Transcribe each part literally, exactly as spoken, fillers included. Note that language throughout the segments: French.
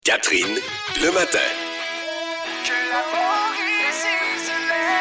Catherine, le matin. Que la Mauricie se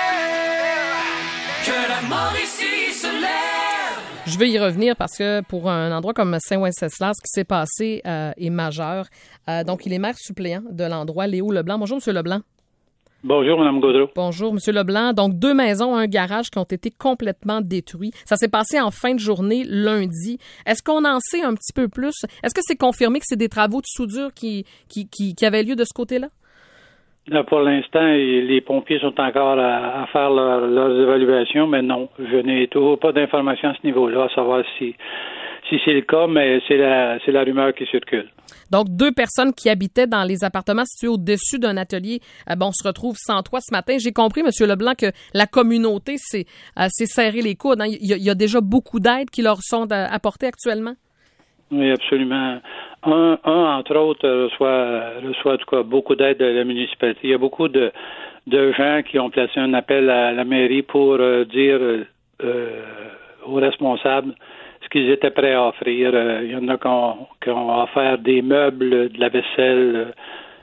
lève. Que la Mauricie se lève. Je veux y revenir parce que pour un endroit comme Saint-Wenceslas, ce qui s'est passé euh, est majeur. Euh, donc, il est maire suppléant de l'endroit, Léo Leblanc. Bonjour, M. Leblanc. Bonjour, Mme Gaudreau. Bonjour, M. Leblanc. Donc, deux maisons, un garage qui ont été complètement détruits. Ça s'est passé en fin de journée, lundi. Est-ce qu'on en sait un petit peu plus? Est-ce que c'est confirmé que c'est des travaux de soudure qui, qui, qui, qui avaient lieu de ce côté-là? Là, pour l'instant, les pompiers sont encore à, à faire leur, leurs évaluations, mais non, je n'ai toujours pas d'informations à ce niveau-là, à savoir si, si c'est le cas, mais c'est la, c'est la rumeur qui circule. Donc, deux personnes qui habitaient dans les appartements situés au-dessus d'un atelier, euh, bon, se retrouvent sans toit ce matin. J'ai compris, M. Leblanc, que la communauté s'est, euh, s'est serré les coudes. Hein. Il, y a, il y a déjà beaucoup d'aides qui leur sont apportées actuellement? Oui, absolument. Un, un entre autres, reçoit, reçoit en tout cas beaucoup d'aide de la municipalité. Il y a beaucoup de, de gens qui ont placé un appel à la mairie pour euh, dire euh, aux responsables ce qu'ils étaient prêts à offrir. Euh, il y en a qui ont, qui ont offert des meubles, de la vaisselle.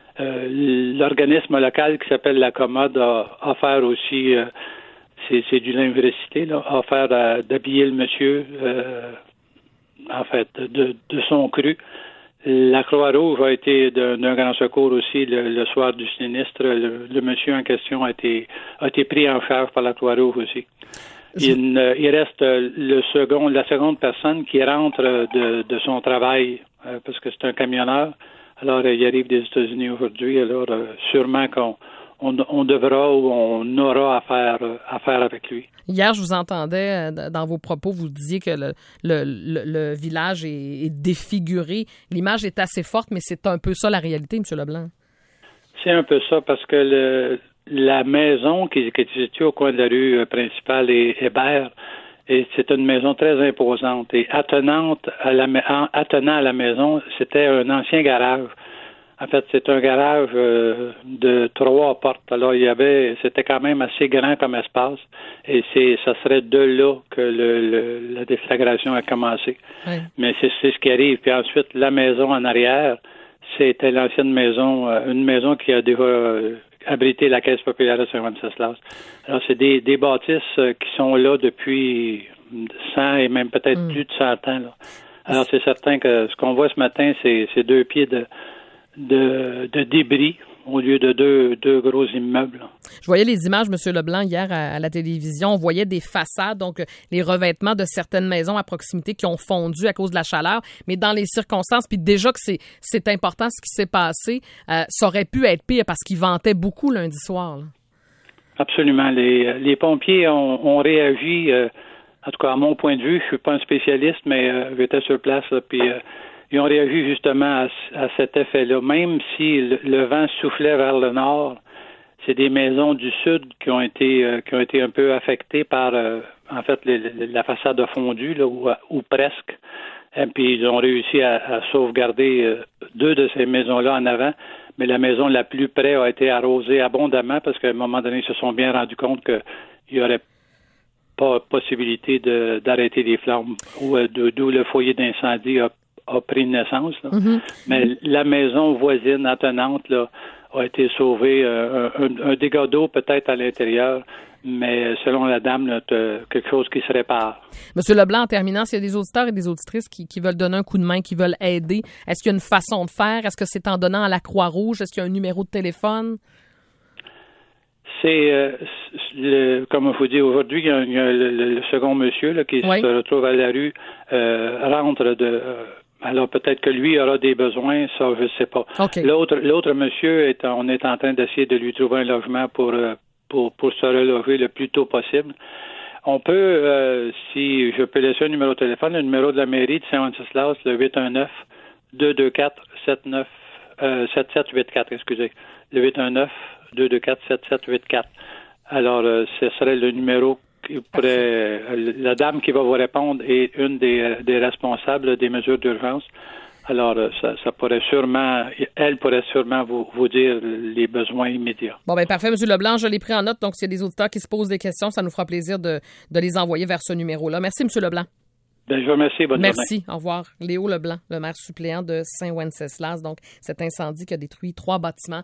Euh, l'organisme local qui s'appelle La Commode a offert aussi, euh, c'est, c'est du linge recyclé, là, a offert à, d'habiller le monsieur, euh, en fait, de, de son cru. La Croix-Rouge a été d'un, d'un grand secours aussi le, le soir du sinistre. Le, le monsieur en question a été, a été pris en charge par la Croix-Rouge aussi. Il, il reste le second, la seconde personne qui rentre de, de son travail, euh, parce que c'est un camionneur. Alors, il arrive des États-Unis aujourd'hui. Alors, euh, sûrement qu'on on, on devra ou on aura affaire, affaire avec lui. Hier, je vous entendais dans vos propos, vous disiez que le, le, le, le village est, est défiguré. L'image est assez forte, mais c'est un peu ça la réalité, M. Leblanc. C'est un peu ça, parce que le la maison qui, qui est située au coin de la rue principale est Hébert, et c'est une maison très imposante. Et attenante à la, attenant à la maison, c'était un ancien garage. En fait, c'est un garage euh, de trois portes. Alors, il y avait, c'était quand même assez grand comme espace, et c'est, ça serait de là que le, le, la déflagration a commencé. Oui. Mais c'est, c'est ce qui arrive. Puis ensuite, la maison en arrière, c'était l'ancienne maison, euh, une maison qui a déjà euh, abrité la Caisse populaire de Saint-Wenceslas. Alors, c'est des, des bâtisses euh, qui sont là depuis cent et même peut-être mm. plus de cent ans. Là. Alors, c'est certain que ce qu'on voit ce matin, c'est, c'est deux pieds de De, de débris au lieu de deux, deux gros immeubles. Je voyais les images, M. Leblanc, hier à, à la télévision. On voyait des façades, donc les revêtements de certaines maisons à proximité qui ont fondu à cause de la chaleur. Mais dans les circonstances, puis déjà que c'est, c'est important ce qui s'est passé, euh, ça aurait pu être pire parce qu'il ventait beaucoup lundi soir. Là. Absolument. Les, les pompiers ont, ont réagi, euh, en tout cas à mon point de vue, je suis pas un spécialiste, mais euh, j'étais sur place, là, puis euh, ils ont réagi justement à, à cet effet-là. Même si le, le vent soufflait vers le nord, c'est des maisons du sud qui ont été euh, qui ont été un peu affectées par, euh, en fait, les, les, la façade a fondu, là, ou, ou presque. Et puis ils ont réussi à, à sauvegarder euh, deux de ces maisons-là en avant. Mais la maison la plus près a été arrosée abondamment parce qu'à un moment donné, ils se sont bien rendus compte qu'il y aurait pas possibilité de, d'arrêter les flammes, ou euh, de, d'où le foyer d'incendie a a pris naissance. Là. Mm-hmm. Mais la maison voisine attenante là, a été sauvée. Euh, un, un dégât d'eau peut-être à l'intérieur, mais selon la dame, là, quelque chose qui se répare. Monsieur Leblanc, en terminant, s'il y a des auditeurs et des auditrices qui, qui veulent donner un coup de main, qui veulent aider, est-ce qu'il y a une façon de faire? Est-ce que c'est en donnant à la Croix-Rouge? Est-ce qu'il y a un numéro de téléphone? C'est, euh, le, comme il faut dire aujourd'hui, il y a, il y a le, le second monsieur là, qui oui. se retrouve à la rue, euh, rentre de... Euh, alors peut-être que lui aura des besoins, ça je ne sais pas. Okay. L'autre, l'autre monsieur, est, on est en train d'essayer de lui trouver un logement pour, pour, pour se reloger le plus tôt possible. On peut, euh, si je peux laisser un numéro de téléphone, le numéro de la mairie de Saint-Wenceslas, le huit un neuf, deux deux quatre, sept neuf, sept sept huit quatre, excusez. Le huit un neuf, deux deux quatre, sept sept huit quatre. Alors, euh, ce serait le numéro pourrait, la dame qui va vous répondre est une des, des responsables des mesures d'urgence. Alors, ça, ça pourrait sûrement, elle pourrait sûrement vous, vous dire les besoins immédiats. Bon, ben parfait, M. Leblanc, je l'ai pris en note. Donc, s'il y a des auditeurs qui se posent des questions, ça nous fera plaisir de, de les envoyer vers ce numéro-là. Merci, M. Leblanc. Ben, je vous remercie. Bonne journée. Merci. Au revoir. Léo Leblanc, le maire suppléant de Saint-Wenceslas. Donc, cet incendie qui a détruit trois bâtiments